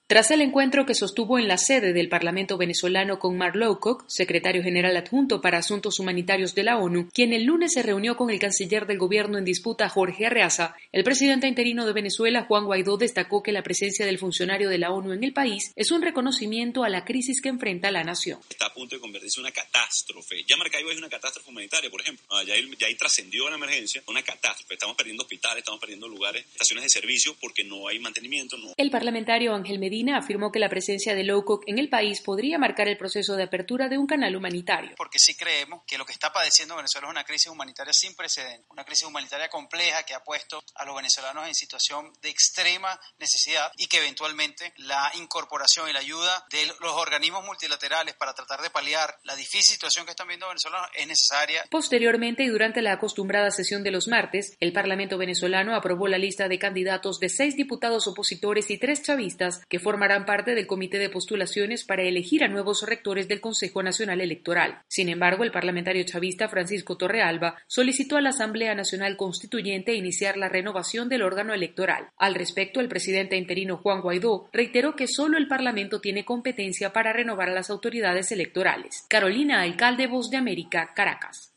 Tras el encuentro que sostuvo en la sede del Parlamento venezolano con Mark Lowcock, secretario general adjunto para Asuntos Humanitarios de la ONU, quien el lunes se reunió con el canciller del gobierno en disputa, Jorge Arreaza, el presidente interino de Venezuela, Juan Guaidó, destacó que la presencia del funcionario de la ONU en el país es un reconocimiento a la crisis que enfrenta la nación. Está a punto de convertirse en una catástrofe. Ya Maracaibo es una catástrofe humanitaria, por ejemplo. Ya ahí trascendió la emergencia, una catástrofe. Estamos perdiendo hospitales, estamos perdiendo lugares, estaciones de servicio porque no hay mantenimiento. El parlamentario Ángel Medina afirmó que la presencia de Lowcock en el país podría marcar el proceso de apertura de un canal humanitario. Porque sí creemos que lo que está padeciendo Venezuela es una crisis humanitaria sin precedentes, una crisis humanitaria compleja que ha puesto a los venezolanos en situación de extrema necesidad y que eventualmente la incorporación y la ayuda de los organismos multilaterales para tratar de paliar la difícil situación que están viendo venezolanos es necesaria. Posteriormente y durante la acostumbrada sesión de los martes, el Parlamento venezolano aprobó la lista de candidatos de 6 diputados opositores y 3 chavistas que formarán parte del comité de postulaciones para elegir a nuevos rectores del Consejo Nacional Electoral. Sin embargo, el parlamentario chavista Francisco Torrealba solicitó a la Asamblea Nacional Constituyente iniciar la renovación del órgano electoral. Al respecto, el presidente interino Juan Guaidó reiteró que solo el Parlamento tiene competencia para renovar a las autoridades electorales. Carolina Alcalde, Voz de América, Caracas.